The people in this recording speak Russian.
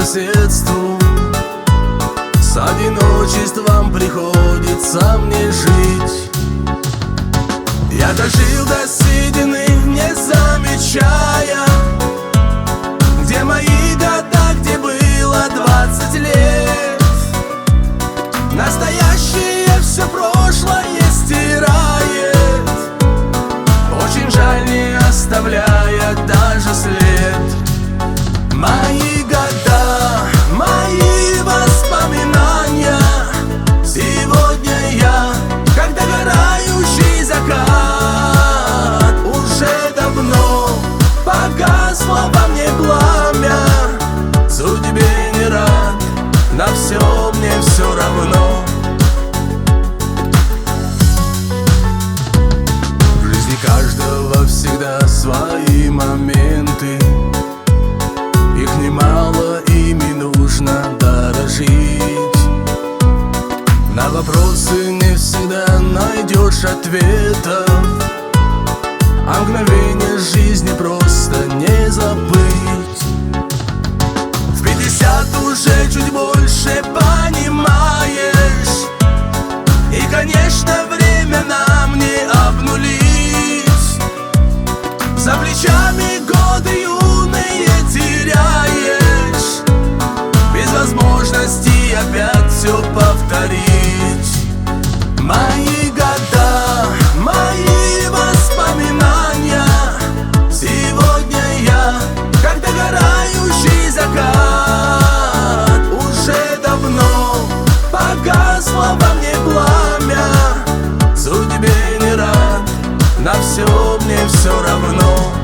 соседству. С одиночеством приходится мне жить. Я дожил до седины, не замечая, где мои года, где было 20 лет. Настоящее все прошлое стирает, очень жаль, не оставляя даже след. Мои года, мои воспоминания. Сегодня я, как догорающий закат. Уже давно погасло во мне пламя. Судьбе не рад, на все мне все равно. В жизни каждого всегда свои моменты. Их немало, ими нужно дорожить. На вопросы не всегда найдешь ответов, а мгновение жизни просто не забыть. В 50 уже чуть больше понимаешь, и, конечно, время нам не обнулить. За плечами годы юные теряешь, без возможности опять все повторить. Мои года, мои воспоминания. Сегодня я, как догорающий закат. Уже давно погасло во мне пламя. Судьбе не рад, на все мне все равно.